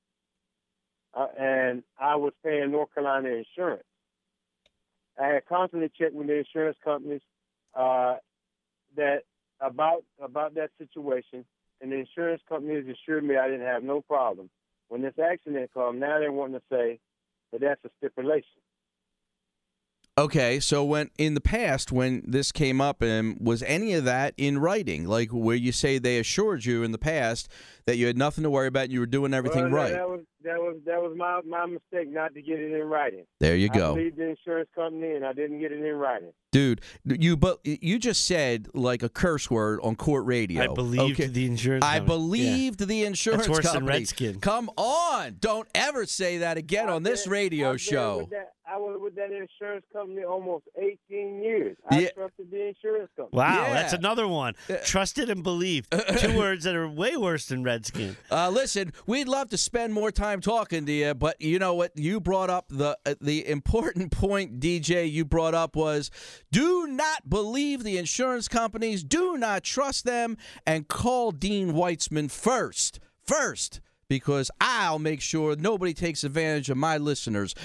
And I was paying North Carolina insurance. I had constantly checked with the insurance companies that about that situation, and the insurance companies assured me I didn't have no problem. When this accident comes, now they're wanting to say that that's a stipulation. Okay, so when in the past when this came up, was any of that in writing, like where you say they assured you in the past that you had nothing to worry about and you were doing everything right? That was my mistake not to get it in writing. There you go. I believed the insurance company and I didn't get it in writing. Dude, you just said like a curse word on Court Radio. I believed the insurance company. I believed the insurance company. That's worse company. than Redskin. Come on. Don't ever say that again on this radio show. I was with that insurance company almost 18 years. I trusted the insurance company. Wow, that's another one. Trusted and believed. 2 words that are way worse than Redskin. Listen, we'd love to spend more time talking to you, but you know what? You brought up the important point, DJ, you brought up was do not believe the insurance companies, do not trust them, and call Dean Weitzman first. Because I'll make sure nobody takes advantage of my listeners.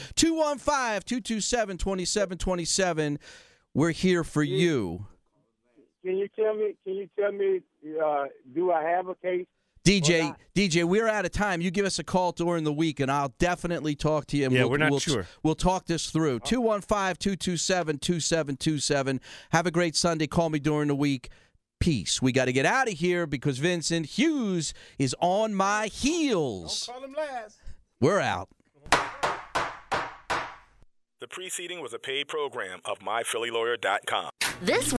215-227-2727. We're here for you. Can you tell me? Do I have a case? DJ, we're out of time. You give us a call during the week, and I'll definitely talk to you. And we're not sure. We'll talk this through. 215-227-2727. Have a great Sunday. Call me during the week. Peace. We got to get out of here because Vincent Hughes is on my heels. Don't call him last. We're out. The preceding was a paid program of MyPhillyLawyer.com. This